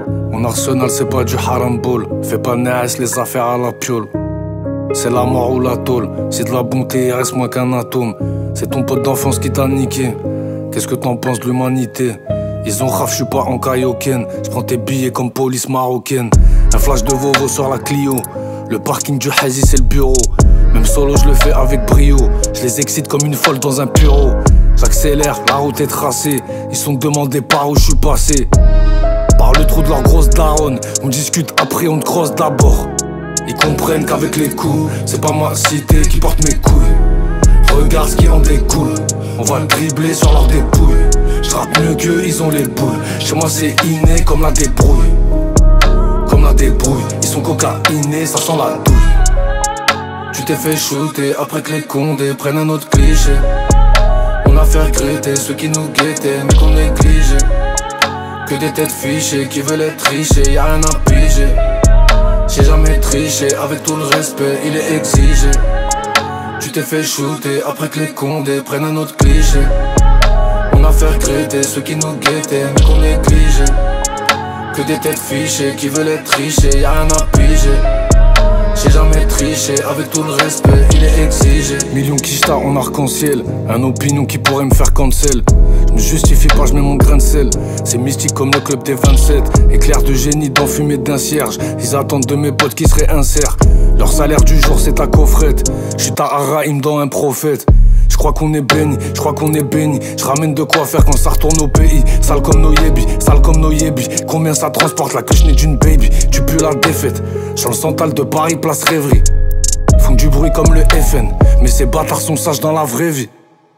Mon arsenal c'est pas du haramboul. Fais pas naïs les affaires à la piole. C'est la mort ou la tôle. C'est de la bonté, il reste moins qu'un atome. C'est ton pote d'enfance qui t'a niqué. Qu'est-ce que t'en penses de l'humanité? Ils ont raf, j'suis pas en kaioken. J'prends tes billets comme police marocaine. Un flash de Vovo sur la Clio. Le parking du Hazi c'est le bureau. Même solo je le fais avec brio. Je les excite comme une folle dans un bureau. J'accélère, la route est tracée. Ils sont demandés par où je suis passé. Par le trou de leur grosse daronne. On discute après, on te crosse d'abord. Ils comprennent qu'avec les coups, c'est pas ma cité qui porte mes couilles. Regarde ce qui en découle. On va le dribbler sur leur dépouille. J'rappe mieux qu'eux, ils ont les boules. Chez moi c'est inné comme la débrouille. Comme la débrouille. Ils sont cocaïnés, ça sent la douille. Tu t'es fait shooter après que les condés prennent un autre cliché. On a fait regretter ceux qui nous guettaient mais qu'on négligeait. Que des têtes fichées qui veulent être riches, y'a rien à piger. J'ai jamais triché, avec tout le respect, il est exigé. Tu t'es fait shooter après que les condés prennent un autre cliché. On a fait regretter ceux qui nous guettaient mais qu'on négligeait. Que des têtes fichées qui veulent être riches, y'a rien à piger. J'ai jamais triché, avec tout le respect, il est exigé. Millions qui jetent en arc-en-ciel, un opinion qui pourrait me faire cancel. Je me justifie pas, je mets mon grain de sel. C'est mystique comme le club des 27. Éclair de génie dans fumée d'un cierge. Ils attendent de mes potes qui seraient inserts. Leur salaire du jour c'est ta coffrette. J'suis ta Araïm dans un prophète. J'crois qu'on est béni, j'crois qu'on est béni. J'ramène de quoi faire quand ça retourne au pays. Sale comme nos yébis, sale comme nos yébis. Combien ça transporte la queue d'une baby. Tu pues la défaite. Sur le Santal de Paris, place rêverie. Font du bruit comme le FN. Mais ces bâtards sont sages dans la vraie vie.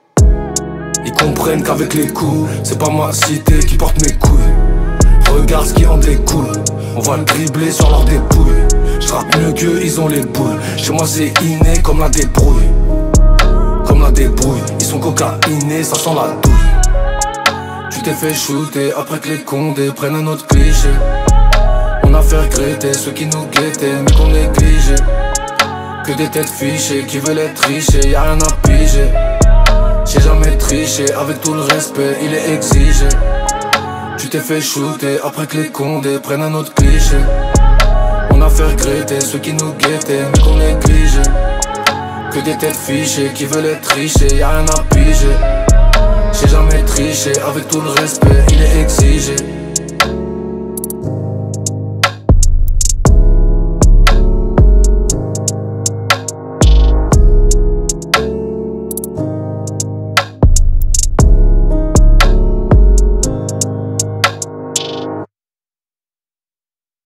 Ils comprennent qu'avec les coups, c'est pas ma cité qui porte mes couilles. Regarde ce qui en découle. On va le dribbler sur leur dépouille. J'rappe mieux qu'eux, ils ont les boules. Chez moi c'est inné comme la débrouille. Comme la débrouille, ils sont cocaïnés, ça sent la douille. Tu t'es fait shooter après que les condés prennent un autre cliché. On a fait regretter ceux qui nous guettaient mais qu'on négligeait. Que des têtes fichées qui veulent être riches, y'a rien à piger. J'ai jamais triché, avec tout le respect, il est exigé. Tu t'es fait shooter après que les condés prennent un autre cliché. On a fait regretter ceux qui nous guettaient mais qu'on négligeait. Que des têtes fichées qui veulent être riches, y'a rien à piger. J'ai jamais triché, avec tout le respect, il est exigé.